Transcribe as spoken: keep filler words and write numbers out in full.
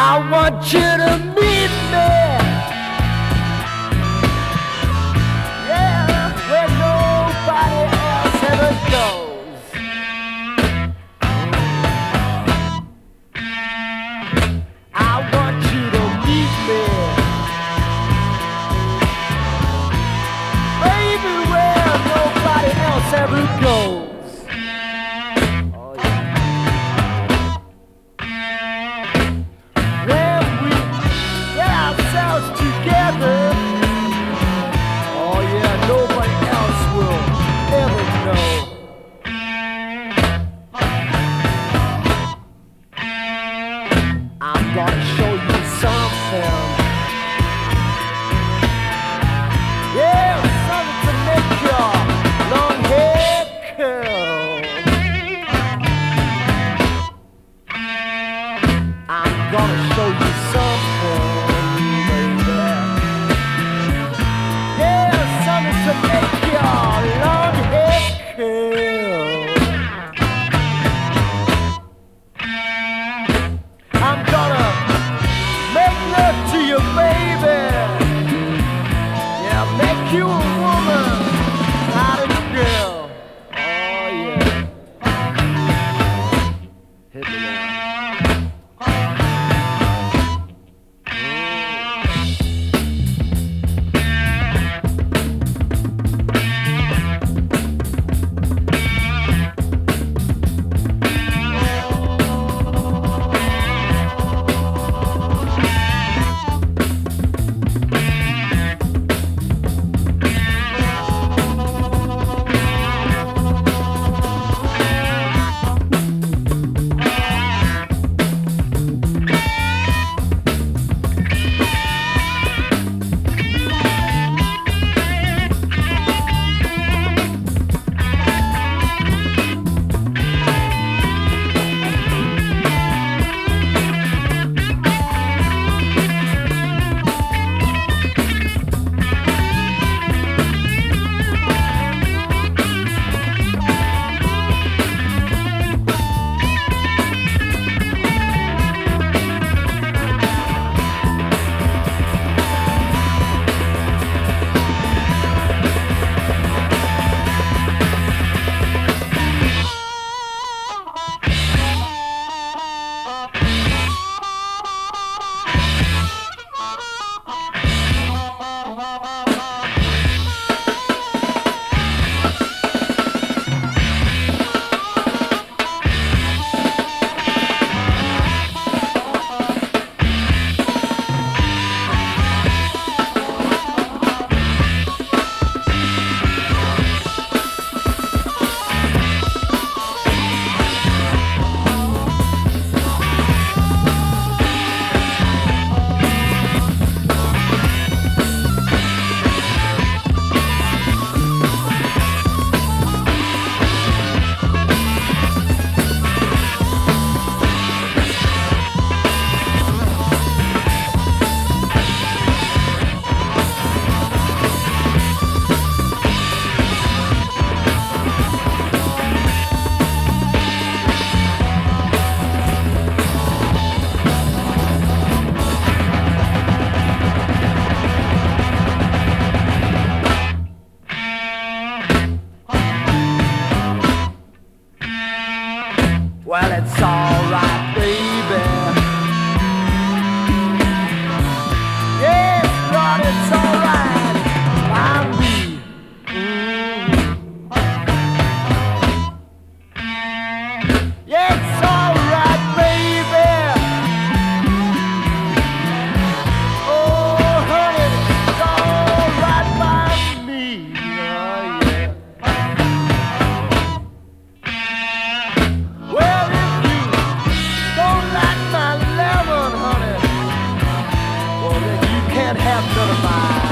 I want you to meet me, yeah, where nobody else ever goes. I want you to meet me, baby, where nobody else ever goes. Together, oh yeah, nobody else will ever know. I'm gonna show you something, yeah, something to make your long hair curl. I'm gonna show you something, to make your long hair curl. I'm gonna make love to you, baby. Yeah, make you a woman, not a girl. Oh yeah. Hit me now. Well, it's alright, baby. Yes, Lord, it's alright by me. Mm. Yeah, it's alright, baby. Oh, honey, it's alright by me. Oh, yeah. Well, if you don't like my lemon, honey, well, then you can't have none of mine.